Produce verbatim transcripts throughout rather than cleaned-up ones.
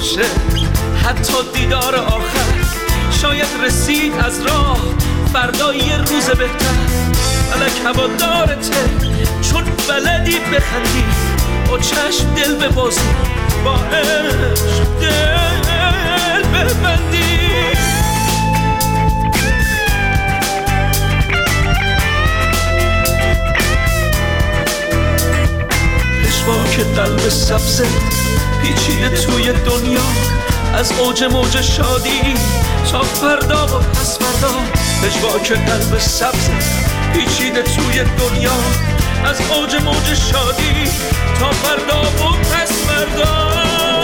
باشه، حتی دیدار آخر شاید رسید از راه فردا یه روز بهتر. فلک هوادارته چون بلدی بخندی، با چشم دل ببازی، با عشق دل ببندی. پشواک قلب سبزه پیچیده توی دنیا، از اوج موج شادی تا فردا و پس فردا. پشواک قلب سبزه پیچیده توی دنیا، از اوج موج شادی تا فردا و پس فردا.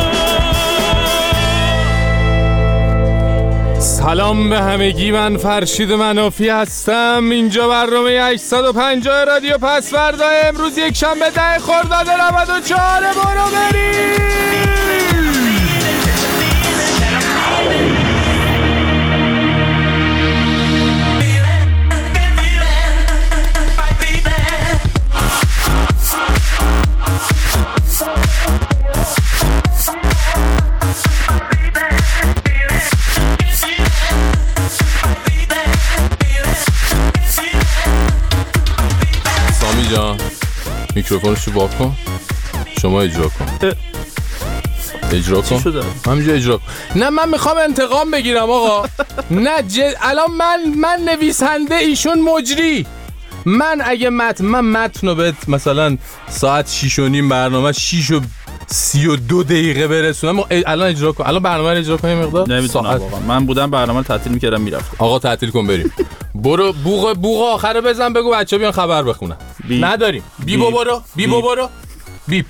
سلام به همگی، من فرشید منافی هستم. اینجا برنامه هشتصد و پنجاه رادیو پس فردا، امروز یک شنبه ده خرداد نود و چهار. برو بریم. جان میکروفونشو وا کن، شما اجرا کن. اجرا کن. همینجا اجرا کن. نه من میخوام انتقام بگیرم آقا. نه جد... الان من من نویسنده، ایشون مجری. من اگه متن من متنو بهت مثلا ساعت شیش و نیم برنامه شیش و سی و دو دقیقه برسونم، الان اجرا کن. الان برنامه رو اجرا کن. مقدار نمیتونم واقعا. من بودم برنامه رو تعطیل میکردم میرفتم. آقا تعطیل کن بریم. برو بوق بوق آخره بزن، بگو بچه‌ها بیان خبر بخونن. بی. نداریم. بی بی برو بی بی برو بی.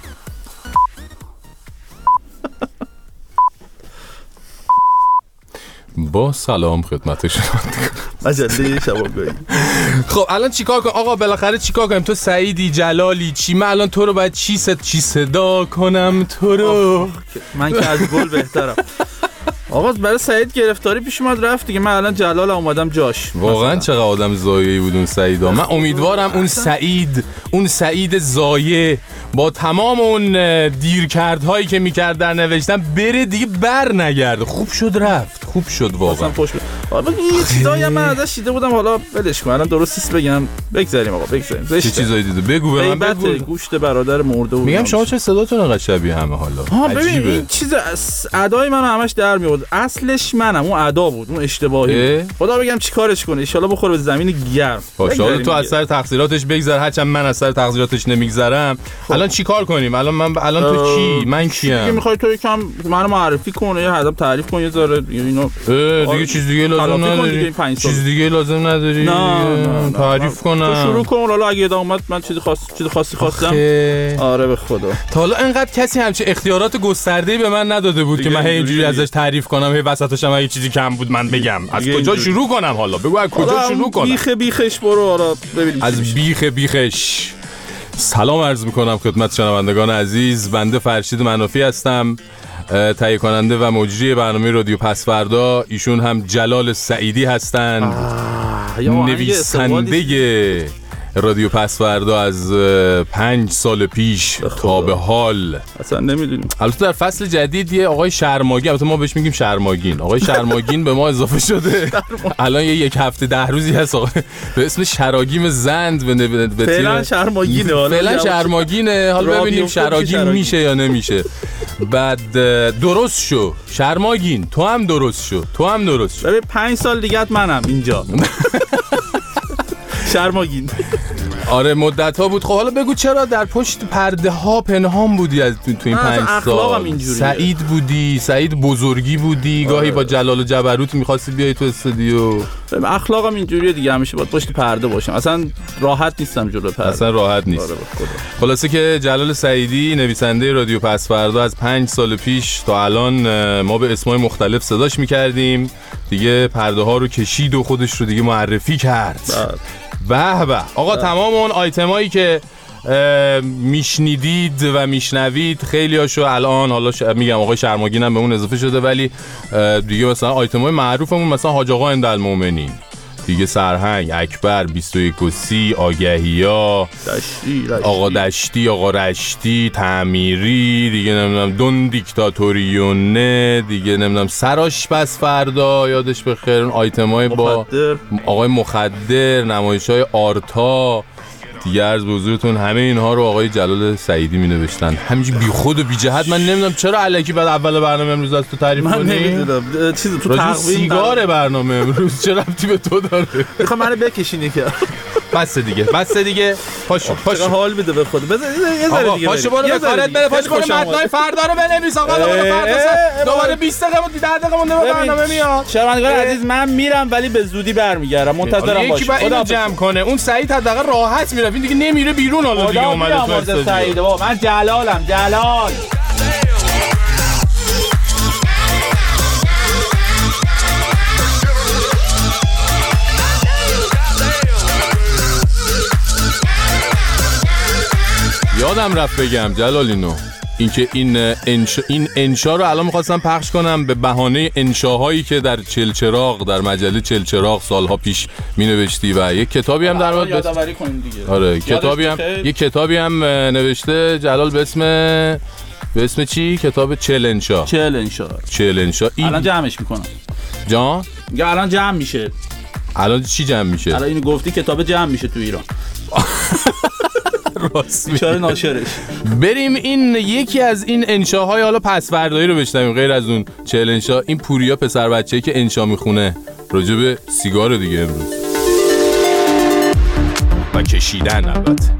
با سلام خدمت شما. مجله شبابگاهی. خب الان چیکار کنم آقا؟ بالاخره چیکار کنم؟ تو سعیدی، جلالی، چی؟ من الان تو رو باید چی صد چی صدا کنم تو رو؟ من که از گل بهترم. آقا برای سعید گرفتاری پیش اومد رفت دیگه. من الان جلال اومدم جاش. واقعا چقدر آدم زایه‌ای بود اون سعیدا. من امیدوارم اون سعید، اون سعید زایه با تمام اون دیرکردهایی که میکرد در نوشتن بره دیگه، بر نگرده. خوب شد رفت، خوب شد واقعا. حالا یه چیزایی من ازش دیده بودم، حالا ولش کن. الان درست نیست بگم. بگذاریم آقا، بگذاریم. چه چیزایی دیده؟ بگو به من. بگو. گوشت برادر مرده بود. میگم شما چه صداتون انقدر شبیه همه حالا؟ ها ببین این چیز ادای منو همش در میاد. اصلش منم، اون ادا بود، اون اشتباهی. خدا بگم چیکارش کنه، ان شاءالله بخوره به زمین گرم. باشه تو از سر تقصیراتش بگذر، هرچند من از سر تقصیراتش نمیگذرم. الان چیکار کنیم؟ الان من الان تو کی؟ من کیم؟ دیگه میخوای تو یکم منو معرفی کنه یا هدف تعریف کن یه ذره اینو. دیگه چیز دیگه لازم نداری. چیز دیگه لازم نداری. نه تعریف کنم. تو شروع کن. حالا اگه ادامه اومد من چیز خاص چیز خاصی خواستم. آره به خدا. تا حالا انقدر کسی همچه اختیارات گسترده‌ای به من نداده بود که من اینجوری ازش تعریف کنم. هی وسطش هم اگه چیزی کم بود من بگم. از کجا شروع کنم حالا؟ بگو از کجا شروع کنم؟ بیخ بیخش برو. آره ببینیم از بیخ بیخش. سلام عرض میکنم خدمت شنوندگان عزیز. بنده فرشید منافی هستم، تهیه کننده و مجری برنامه رادیو پس فردا. ایشون هم جلال سعیدی هستند، نویسنده رادیو پس فردا از پنج سال پیش تا به حال. اصلا نمیدونیم. البته در فصل جدید یه آقای شرماگین، البته ما بهش میگیم شرماگین، آقای شرماگین به ما اضافه شده. الان یه یک هفته ده روزی هست آقای به اسم شراگیم زند به فعلا شرماگینه. فعلا شرماگینه. حالا ببینیم شراگین میشه یا نمیشه. بعد درست شو شرماگین، تو هم درست شو، تو هم درست شو. ببین پنج سال دیگه منم اینجا. شرماگین. آره مدت ها بود. خب حالا بگو چرا در پشت پرده ها پنهان بودی از تو, تو این پنج سال؟ سعید بودی، سعید بزرگی بودی. آره. گاهی با جلال و جبروت می‌خواستی بیای تو استودیو. اخلاقم اینجوریه دیگه، همیشه باید پشت پرده باشم. اصلا راحت نیستم جلو پرده. اصلا راحت نیست. آره خلاصه که جلال سعیدی نویسنده رادیو پس فردا از پنج سال پیش تا الان ما به اسمای مختلف صداش می‌کردیم. دیگه پرده ها رو کشید و خودش رو دیگه معرفی کرد. به به آقا. تمام اون آیتمایی که میشنیدید و میشنوید خیلی هاشو الان حالا ش... میگم آقای شرماگین هم به اون اضافه شده، ولی دیگه مثلا آیتمای معروفمون مثلا حاج آقا اندالمومنین، دیگه سرهنگ، اکبر، بیست و یک و سی، آگهیا، دشتی، دشتی. آقا دشتی، آقا رشتی، تعمیری، دیگه نمیدونم دون دیکتاتوریونه، دیگه نمیدونم سراش بس فردا یادش بخیر، اون آیتمای با آقای مخدر، نمایش‌های آرتا، دیگه عرض به حضورتون همه اینها رو آقای جلال سعیدی می نوشتن همینجوری بی خود و بی جهت. من نمیدونم چرا الکی بعد اول برنامه امروز از تو تعریف کنی. من نمیدونم چیزی تو تقویم سیگار برنامه امروز چه ربطی به تو داره؟ میخوام منو بکشینی که بس دیگه بس دیگه پاشو پاشو حال میده به خود بذار یه ذره دیگه پاشو برو به کارت بره، پاشو برو متنای فردا رو بنویس آقا. فردا دوباره بیست دقیقه بود ده دقیقه مونده به برنامه میاد. شنوندگان عزیز من میرم ولی به زودی برمیگردم، منتظرم باشید. یکی اینو جمع کنه اون سعید حداقل راحت میره، این دیگه نمیره بیرون. حالا دیگه اومده تو استودیو. بابا من جلالم جلال. یادم رفت بگم جلال اینو، اینکه این انشا این انشا رو الان می‌خواستم پخش کنم به بهانه انشاهایی که در چلچراغ در مجله چلچراغ سالها پیش می‌نوشتی و یک کتابی هم در مورد یادآوری کنیم دیگه. آره کتابی هم یک کتابی هم نوشته جلال به اسم به اسم چی؟ کتاب چلنشا. چلنشا. چلنشا. الان جمعش میکنم. جان؟ یا الان جمع میشه. الان چی جمع میشه؟ الان اینو گفتی کتاب جمع میشه تو ایران. راست بیچاره ناشرش. بریم این یکی از این انشاهای حالا پسوردایی رو بشنویم غیر از اون چهل انشا. این پوریا پسر بچه‌ای که انشا میخونه راجع به سیگار دیگه امروز و کشیدن البته.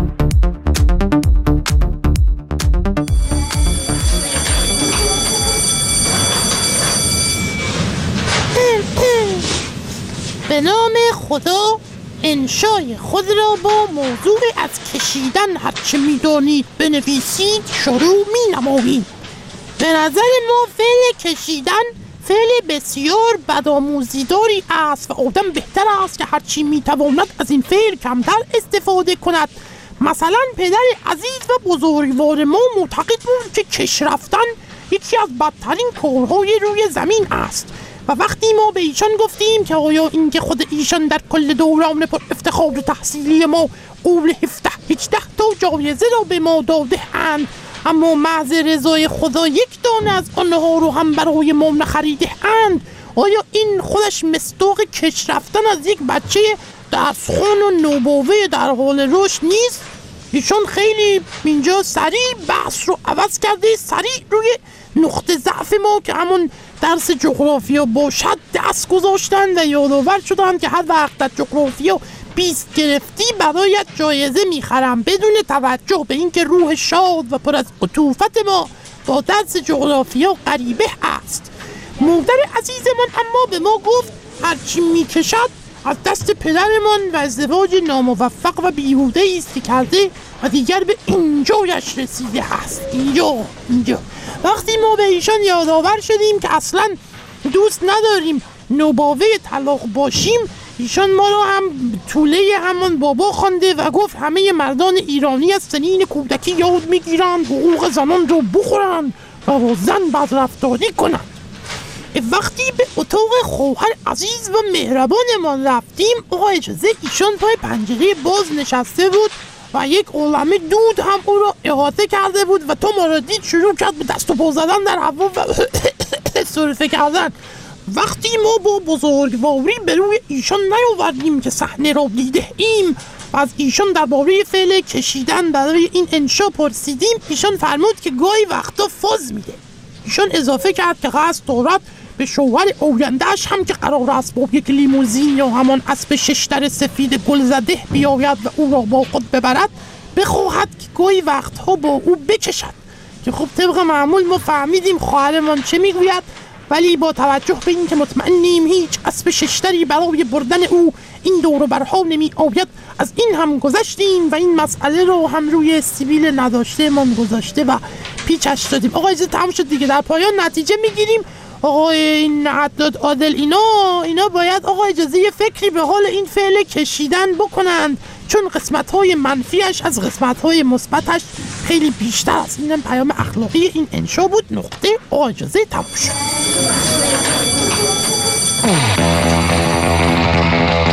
به نام خدا انشای خود را با موضوع از کشیدن هرچه میدانید بنویسید شروع می نماییم. به نظر ما فعل کشیدن فعل بسیار بدآموزیداری است و آدم بهتر است که هرچی میتواند از این فعل کمتر استفاده کند. مثلا پدر عزیز و بزرگوار ما معتقد بود که کش رفتن یکی از بدترین کارهای روی زمین است و وقتی ما به ایشان گفتیم که آیا این که خود ایشان در کل دوران پر افتخار تحصیلی ما قول هفده هجده تا جایزه را به ما داده اند اما محض رضای خدا یک دانه از آنها رو هم برای ما نخریده اند، آیا این خودش مصداق کش رفتن از یک بچه دستخوان و نوباوه در حال رشد نیست؟ ایشان خیلی اینجا سریع بحث رو عوض کرده، سریع روی نقطه ضعف ما که همون درس جغرافیا باشد دست گذاشتن و یادآور شدن که هر وقت در جغرافیا بیست گرفتی برایت جایزه میخرم، بدون توجه به اینکه روح شاد و پر از عطوفت ما با درس جغرافیا غریبه است. مادر عزیزمان اما به ما گفت هرچی میکشد از دست پدرمان و ازدواج ناموفق و بیهوده ایستی کرده و دیگر به اینجایش رسیده است. اینجا اینجا وقتی ما به ایشان یادآور شدیم که اصلا دوست نداریم نوباوه طلاق باشیم، ایشان ما را هم طوله همان بابا خوانده و گفت همه مردان ایرانی از سنین کودکی یاد میگیرند حقوق زنان رو بخورند و با زن بدرفتاری کنند. وقتی به اتاق خواهر عزیز و مهربانمان رفتیم آقا اجازه ایشان پای پنجره باز نشسته بود و یک عالمه دود هم او را احاطه کرده بود و تا ما را دید شروع کرد به دست و پا زدن در هوا و سرفه کردن. وقتی ما با بزرگواری به روی ایشان نیاوردیم که صحنه را دیده ایم و از ایشان درباره فعل کشیدن برای این انشا پرسیدیم، ایشان فرمود که گاهی وقتا فاز میده. ایشان اضافه کرد که قصد دارد به شوهر آینده‌اش هم که قرار است با یک لیموزین یا همان اسب ششتر سفید گلزده بیاید و او را با خود ببرد بخواهد که گاهی وقتها با او بکشد که خب طبق معمول ما فهمیدیم خواهرمان چه میگوید، ولی با توجه به این که مطمئنیم هیچ اسب ششتری برای بردن او این دور و برها نمی آید از این هم گذشتیم و این مسئله رو هم روی سیبیل نداشته من گذاشته و پیچش دادیم. آقا اجازه تمام شد دیگه، در پایان نتیجه میگیریم. آقا این عدد عادل اینا اینا باید آقا اجازه یه فکری به حال این فعل کشیدن بکنند چون قسمت‌های منفیش از قسمت‌های مثبتش خیلی بیشتر است. اینم پیام اخلاقی این انشا بود. نقطه. آقا اجازه تمام شد.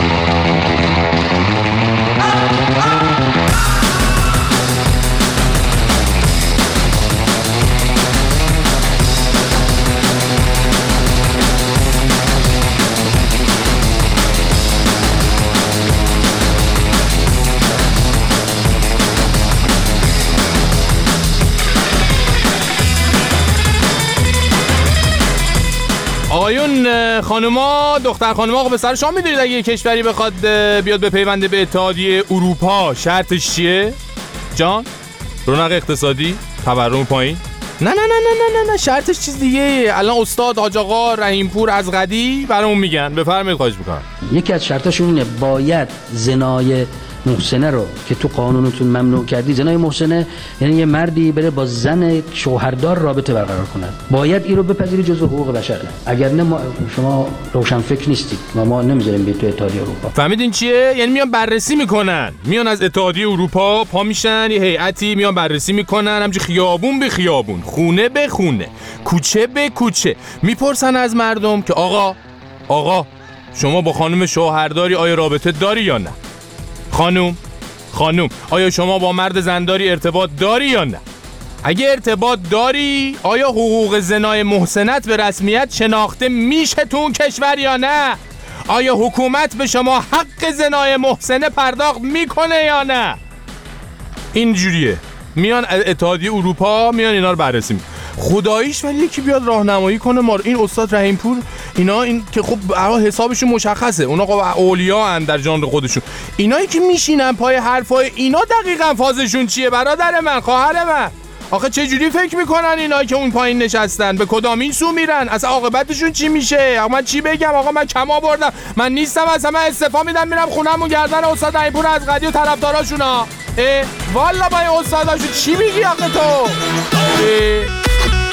آقایون خانوما دختر خانوما آقا به سر شما میدونید اگه یه کشوری بخواد بیاد به پیونده به اتحادیه اروپا شرطش چیه؟ جان؟ رونق اقتصادی؟ تورم پایین؟ نه نه نه نه نه نه شرطش چیز دیگه. الان استاد حاج آقا رحیمپور از قدی برامون میگن. بفرمایید خواهش میکنم. یکی از شرطاشون اینه باید زنای محسنه رو که تو قانونتون ممنوع کردی، زنای محسنه یعنی یه مردی بره با زن شوهردار رابطه برقرار کنه، باید این رو بپذیری جزو حقوق بشره. اگر نه ما شما روشن فکر نیستید و ما نمیذاریم بیاید تو اتحادیه اروپا. فهمیدین چیه؟ یعنی میان بررسی میکنن، میان از اتحادیه اروپا پا میشن، یه هیئتی میان بررسی میکنن، همچه خیابون به خیابون، خونه به خونه، کوچه به کوچه، میپرسن از مردم که آقا آقا شما با خانم شوهرداری آیا رابطه داری یا نه؟ خانوم خانوم آیا شما با مرد زنداری ارتباط داری یا نه؟ اگه ارتباط داری آیا حقوق زنای محسنت به رسمیت شناخته میشه تو اون کشور یا نه؟ آیا حکومت به شما حق زنای محسنه پرداخت میکنه یا نه؟ اینجوریه. میان اتحادیه اروپا میان اینا رو بررسی میکنن. خداییش ولی یکی بیاد راهنمایی کنه ما. این استاد رحیمپور اینا این که خب حسابشون مشخصه، اونا خب اولیا ان در ژانر خودشون، اینایی که میشینن پای حرفای اینا دقیقاً فازشون چیه برادر من خواهر من؟ آخه چه جوری فکر میکنن اینا که اون پایین نشستن؟ به کدام این سو میرن؟ اصلا عاقبتشون چی میشه؟ آقا من چی بگم؟ آقا من کم آوردم، من نیستم، اصلا من استعفا میدم میرم خونمون گردن استاد رحیمپور از قدی و طرفداراشونا. اه والا با این استاداشون چی میگی آخه تو؟ اه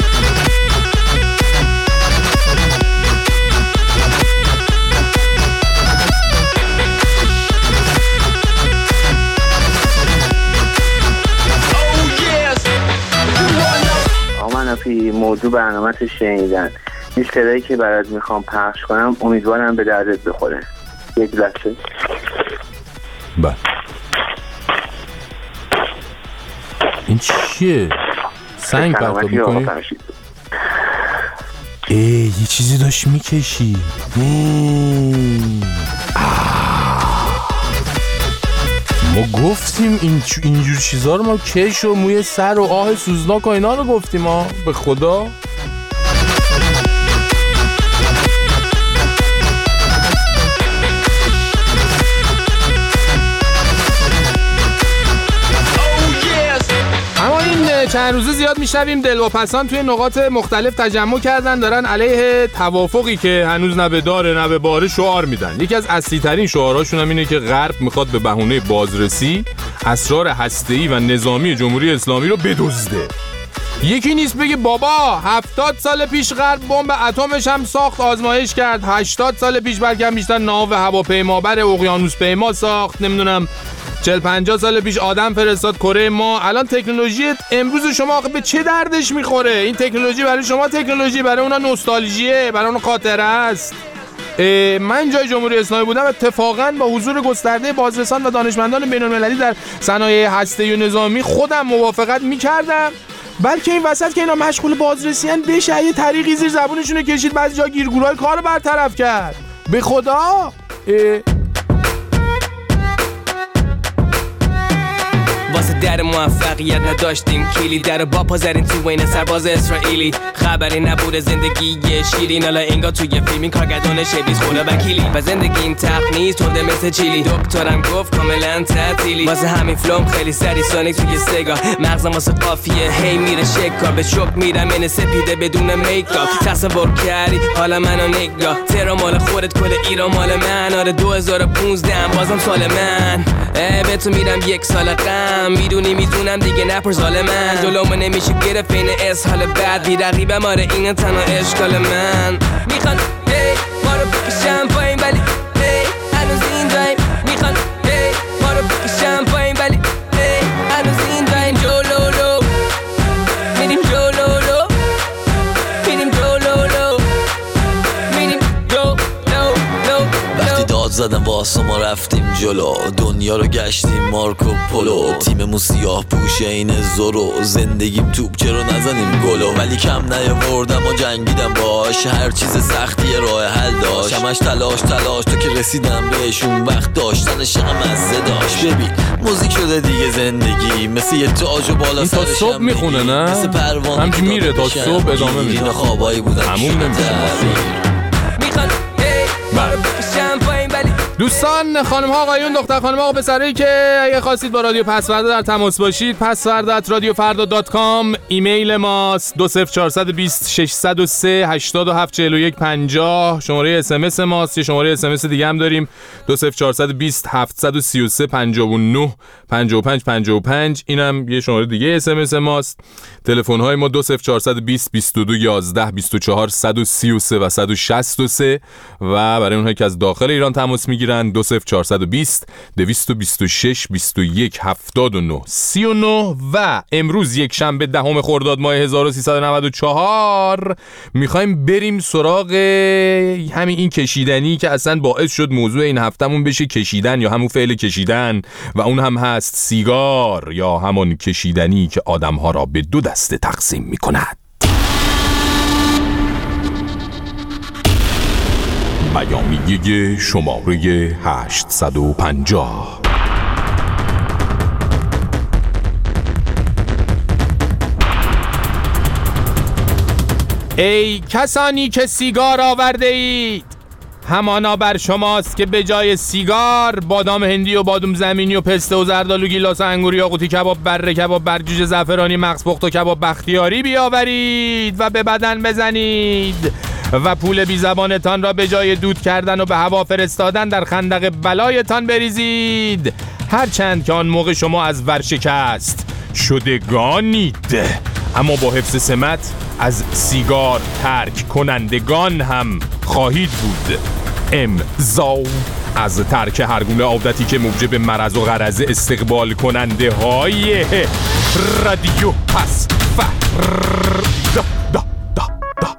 فی موضوع برنامه تو شنیدن این صدایی که برات میخوام پخش کنم امیدوارم به دردت بخوره. یک لحظه. بله این چیه؟ سنگ پرتاب میکنی؟ ای یه چیزی داشت میکشی. ما گفتیم این اینجور چیزا رو، ما کش و موی سر و آه سوزناک و اینا رو گفتیم ما به خدا. اما این چند روزه زیاد میشنویم دلواپسان توی نقاط مختلف تجمع کردن، دارن علیه توافقی که هنوز نه به داره نه به باره شعار میدن. یکی از اصلی ترین شعارهاشون هم اینه که غرب میخواد به بهونه بازرسی اسرار هسته‌ای و نظامی جمهوری اسلامی رو بدزده. یکی نیست بگه بابا هفتاد سال پیش غرب بمب اتمش هم ساخت، آزمایش کرد، هشتاد سال پیش برگم بیشتر ناو هواپیمابر اقیانوس پیما ساخت، نمیدونم چهل پنجاه سال پیش آدم فرستاد کره ما. الان تکنولوژی امروز شما به چه دردش میخوره؟ این تکنولوژی برای شما تکنولوژی، برای اونا نوستالژیه، برای اونا خاطره است. من جای جمهوری اسلامی بودم اتفاقا با حضور گسترده بازرسان و دانشمندان بین‌المللی در صنایع هسته‌ای و نظامی خودم موافقت میکردم، بلکه این وسط که اینا مشغول بازرسیان بشه یه طریقی زیر زبونشون کشید، بعضی جا گیرگورای کارو برطرف کرد. به خدا واسه در موفقیت نداشتیم کلی، در با پا زدیم تو بین سرباز اسرائیلی. خبری نبوده زندگی یه شیرین، حالا انگار توی فیلمی کارگردان شبیز خونه وکیلی. و زندگی این تق نیست تنده مثل چیلی، دکترم گفت کاملا تعطیلی. واسه همین فلوم خیلی سری سانیک توی سگا، مغزم واسه قافیه هی میره شکار، به شک میرم این سپیده بدون میکاپ. تصور کردی حالا منو نگاه، تهران مال خودت کل ایران مال من. آره دو هزار و پونزده بازم سال من، به تو میرم یک سال غم، میدونی میدونم دیگه نپر ظالمن. جلومو نمیشه گرفت این اسحال بد، بی رقیبم آره اینه تنها اشکال من. میخوان هی ما رو بکشم پایین ولی هی هنوز این دایم. میخوان هی ما رو بکشم پایین ولی هی هنوز این دایم. جلولو میریم جلولو میریم جلولو میریم جلولو. وقتی داد زدم واسه ما رفتیم جلو، دنیا رو گشتیم مارکو پولو. تیممون سیاه پوشه این زورو، زندگیم توپ چرا نزنیم گلو. ولی کم نیاوردم و جنگیدم باش، هر چیز سختی راه حل داشت. همش تلاش تلاش تا که رسیدم بهشون، وقت داشتنش هم مزه داشت. ببین موزیک شده دیگه زندگی، مثل یه تاج و بالا سرشم. این تا صبح میخونه نه؟ مثل پروانه همچی میره تا صبح ادامه میده. خوابایی بودم همون نمیشه. دوستان، خانم ها، آقایون، دختر خانم ها و پسرایی که اگه خواستید با رادیو پسوردا در تماس باشید، پسوردا ات رادیو فردا دات کام ایمیل ماست. دو صفر چهار دو صفر شش صفر سه هشت هفت چهار یک پنجاه شماره اس ام اس ماست. یه شماره اس ام اس دیگه هم داریم دو صفر چهار دو صفر هفت سه سه پنجاه و نه پنجاه و پنج پنجاه و پنج اینم یه شماره دیگه اس ام اس ماست. تلفن های ما دو صفر چهار دو صفر بیست بیست و دو یازده بیست و چهار صد و سی و سه و صد و شصت و سه و برای اونهایی که از داخل ایران تماس میگیرن دو صفر چهار دو صفر دویست و بیست و شش بیست و یک هفتاد و نه سی و نه. و امروز یک شنبه دهم خرداد ماه هزار و سیصد و نود و چهار میخوایم بریم سراغ همین این کشیدنی که اصلا باعث شد موضوع این هفتمون بشه کشیدن یا همون فعل کشیدن و اون هم هست سیگار یا همون کشیدنی که آدمها را به دو دسته تقسیم میکند. بیانیه شماره هشتصد و پنجاه. ای کسانی که سیگار آورده اید، همانا بر شماست که به جای سیگار بادام هندی و بادام زمینی و پسته و زردآلو گیلاس و انگوری و قوطی کباب بره کباب برجوجه زعفرانی مغز پخت و کباب بختیاری بیاورید و به بدن بزنید و پول بی زبانتان را به جای دود کردن و به هوا فرستادن در خندق بلایتان بریزید، هرچند که آن موقع شما از ورشکست شدگانید اما با حفظ سمت از سیگار ترک کنندگان هم خواهید بود. امضا از ترک هر گونه عادتی که موجب مرض و غرض استقبال کننده های رادیو پس فردا دا دا دا.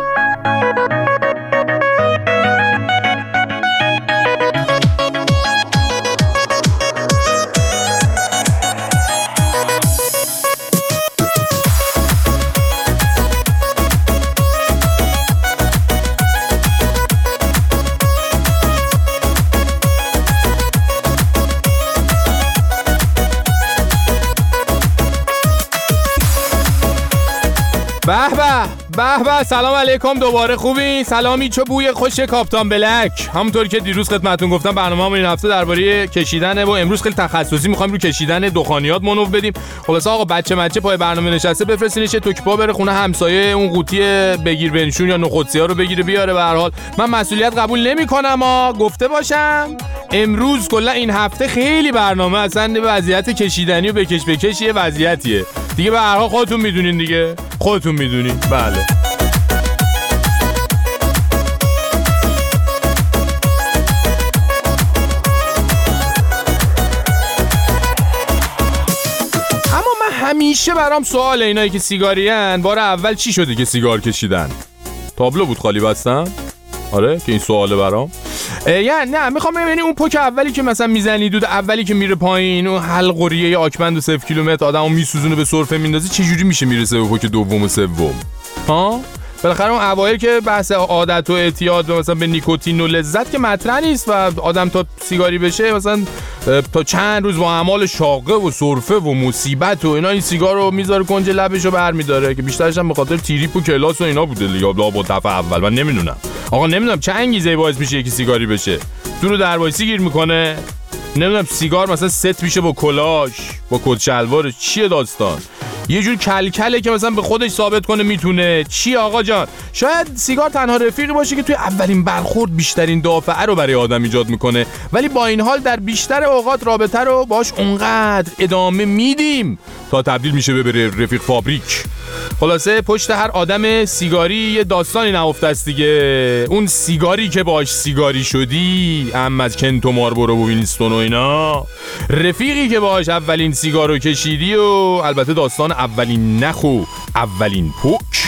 به به به به سلام علیکم، دوباره خوبی؟ سلامی چه بوی خوش کاپتان بلک. همونطوری که دیروز خدمتتون گفتم برنامه‌مون این هفته درباره کشیدنه و امروز خیلی تخصصی می‌خوایم رو کشیدن دخانیات مونو بدیم. خلاص آقا بچه مچه پای برنامه نشسته بفرستینش توکیپا بره خونه همسایه اون قوطی بگیر بنشون یا نخودسی‌ها رو بگیره بیاره. به هر حال من مسئولیت قبول نمی‌کنم، ها گفته باشم امروز کلا این هفته خیلی برنامه اصلا وضعیت کشیدنی و بکش بکش یه وضعیتیه دیگه. به هر حال خودتون میدونین دیگه، خودتون میدونین. بله همیشه برام سوال اینایی که سیگارین بار اول چی شده که سیگار کشیدن؟ تابلو بود خالی بستن؟ آره که این سواله برام. یعنی نه میخوام ببینی اون پوک اولی که مثلا میزنی دود اولی که میره پایین اون حلقوریه آکمند و صفر کیلومتر آدمو میسوزونه به سرفه میندازه چه جوری میشه میرسه به پوک دوم و سوم؟ ها بالاخره اون اوایل که بحث عادت و اعتیاد مثلا به نیکوتین و لذت که مطرح نیست و آدم تا سیگاری بشه مثلا تا چند روز با اعمال شاقه و سرفه و مصیبت و اینا این سیگار رو میذاره کنج لبشو برمیداره که بیشترش هم به خاطر تریپ و کلاس و اینا بوده یا با دفعه اول. من نمیدونم آقا، نمیدونم چه انگیزه باعث میشه یکی سیگاری بشه. دورو دروایسی گیر میکنه، نمیدونم سیگار مثلا ست میشه با کلاش با کت شلوار، چیه داستان؟ یه جور کلکله که مثلا به خودش ثابت کنه میتونه. چی آقا جان؟ شاید سیگار تنها رفیقی باشه که توی اولین برخورد بیشترین دافعه رو برای آدم ایجاد میکنه، ولی با این حال در بیشتر اوقات رابطه رو باش اونقدر ادامه میدیم تا تبدیل میشه به رفیق فابریک. خلاصه پشت هر آدم سیگاری یه داستانی نهفته است دیگه. اون سیگاری که باش سیگاری شدی، هم از کنتو ماربورو و وینستون و اینا، رفیقی که باش اولین سیگارو کشیدی و البته داستان اولین نخ و اولین پوک